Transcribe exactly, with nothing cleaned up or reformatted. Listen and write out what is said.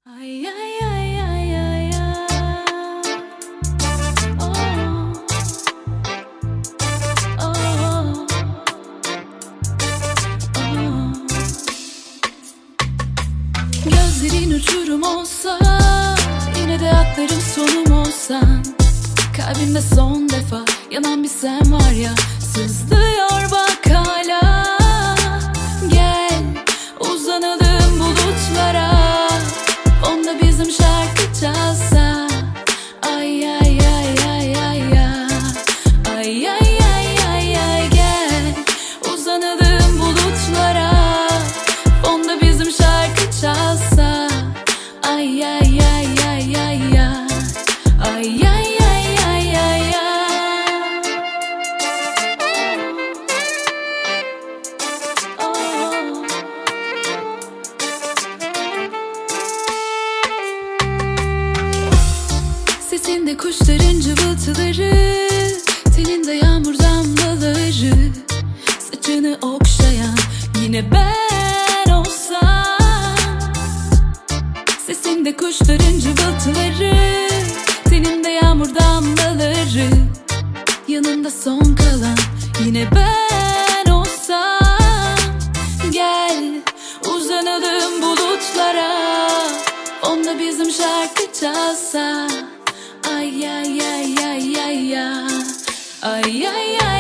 Ay ay ay ay ay ay. Oh. Oh. Oh. Gözlerin uçurum olsa, yine de atlarım sonum olsan. Kalbimde son defa yanan bir sen var ya, sızlıyor bak hala. Gel uzanalım bulutlara, onda bizim şarkı çalsa. Ay ay ay ay ay ay. Ay ay ay ay ay. Gel uzanalım bulutlara, onda bizim şarkı çalsa. Ay ay ay ay ay ay. Ay ay ay ay ay ay. Oh. Sesinde kuşların cıvıltıları, teninde yağmur damlaları, saçını okşayan yine ben olsam. Sesinde kuşların cıvıltıları, teninde yağmur damlaları, yanında son kalan yine ben olsam. Gel uzanalım bulutlara, onda bizim şarkı çalsa. Ay ay ay ay ay ay. Ay ay ay.